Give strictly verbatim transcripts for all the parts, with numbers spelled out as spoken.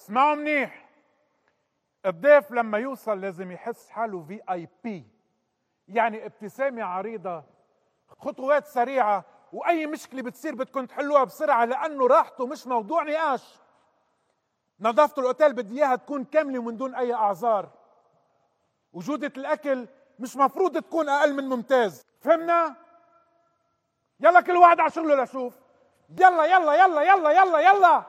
اسمعوا منيح. الضيف لما يوصل لازم يحس حاله في اي بي، يعني ابتسامة عريضة، خطوات سريعة، واي مشكلة بتصير بدكم تحلوها بسرعة لانه راحته مش موضوع نقاش. نظافة الاوتيل بدي اياها تكون كاملة ومن دون اي اعذار. وجودة الاكل مش مفروض تكون اقل من ممتاز. فهمنا؟ يلا كل واحد على شغله لشوف. يلا يلا يلا يلا يلا يلا.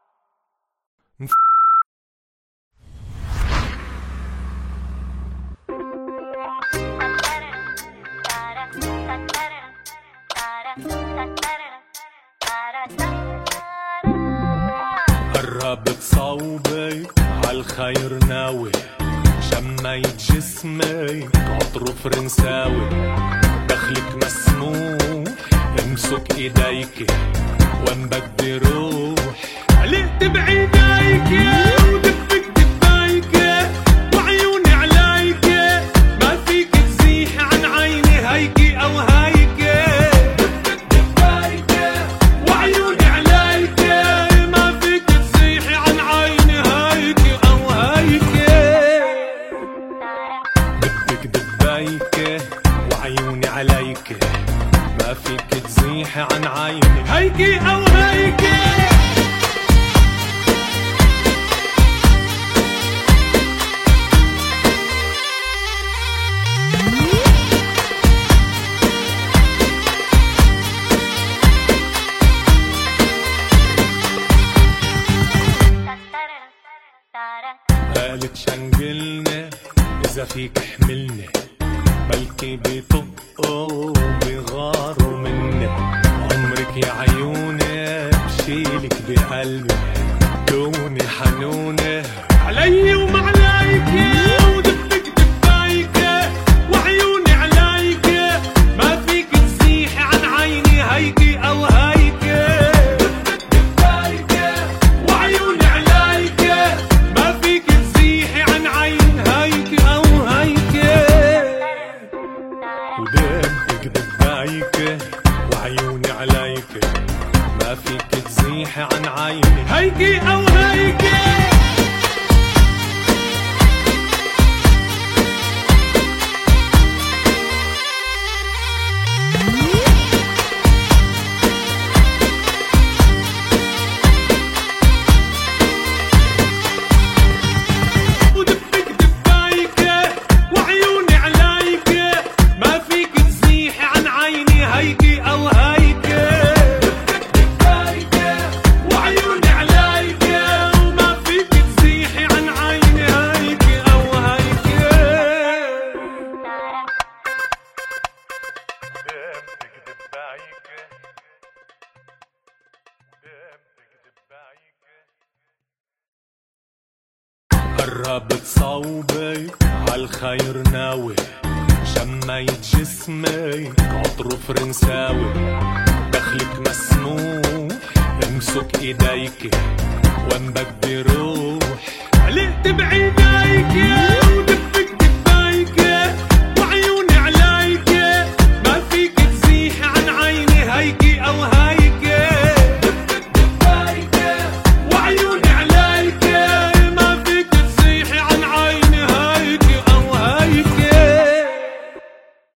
قربت صوبي عالخير ناوي، شميت جسمي عطر فرنساوي، دخلك مسموح امسك ايديك وين بدي روح، علقت بعينيك ودبك دبيك وعيوني عليك، ما فيك تزيح عن عيني هيك او هيك، دبك دبيك وعيوني عليك، ما فيك تزيح عن عيني هيك او هيك، دبك دبيك وعيوني عليك، ما فيك تزيح عن عيني هيك او هيك. قالت شنقلنا إذا فيك حملني، بلكي بيطقوا بيغاروا مني، عمرك يا عيوني بشيلك بقلبي، كوني حنوني علي ومعلايك، ودبك دبايك وعيوني عليك، ما فيك تزيح عن عيني هيك أو هيك، دبك دبايك وعيوني عليك، ما فيك تزيح عن عين هيك أو هيك، ودبك دبايك وعيوني عليك، ما فيك تزيح عن عيني هيك أو هيك. ودبك دبايك وعيوني عليك، ما فيك تزيح عن عيني هيك أو هيك، دبك دبايك وعيوني عليك، وما فيك تزيح عن عيني هيك أو هيك، دبك دبايك ودبك دبايك. قربت صوبي عالخير ناوي، شميت جسمي عطر فرنساوي، دخلك مسموح امسك ايديك وين بدي روح، علقت بعينيك